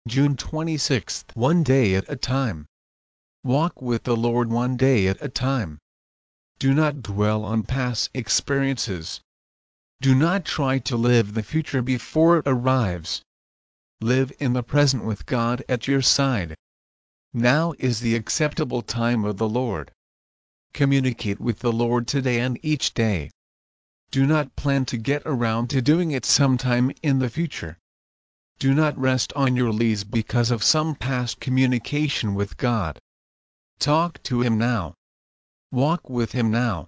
June 26. One day at a time. Walk with the Lord one day at a time. Do not dwell on past experiences. Do not try to live the future before it arrives. Live in the present with God at your side. Now is the acceptable time of the Lord. Communicate with the Lord today and each day. Do not plan to get around to doing it sometime in the future. Do not rest on your laurels because of some past communication with God. Talk to Him now. Walk with Him now.